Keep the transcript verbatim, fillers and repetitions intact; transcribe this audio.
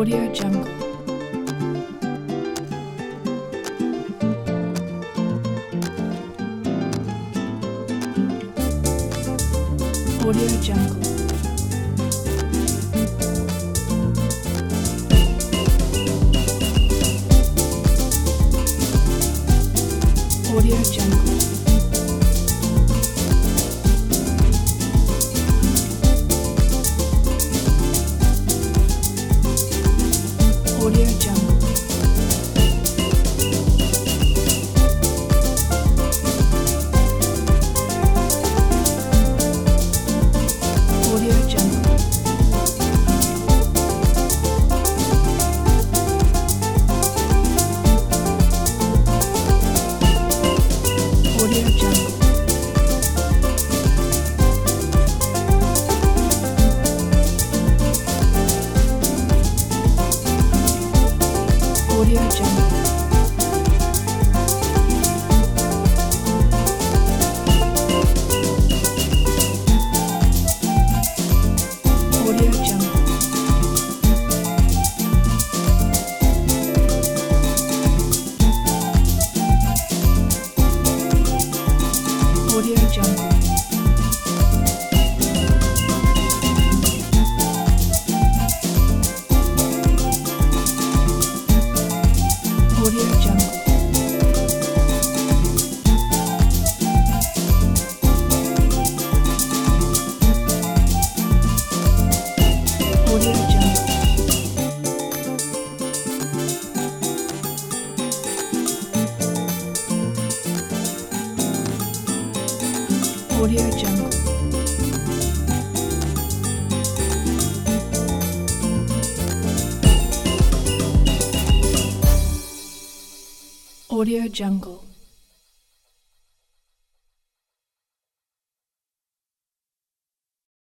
Audio Jungle. Audio Jungle. Audio Jungle. Audio Jungle. Audio Jungle. Audio Jungle. Audio Jungle. Audio Jungle. Audio Jungle. Audio Jungle. Audio Jungle. Audio Jungle. Audio Jungle.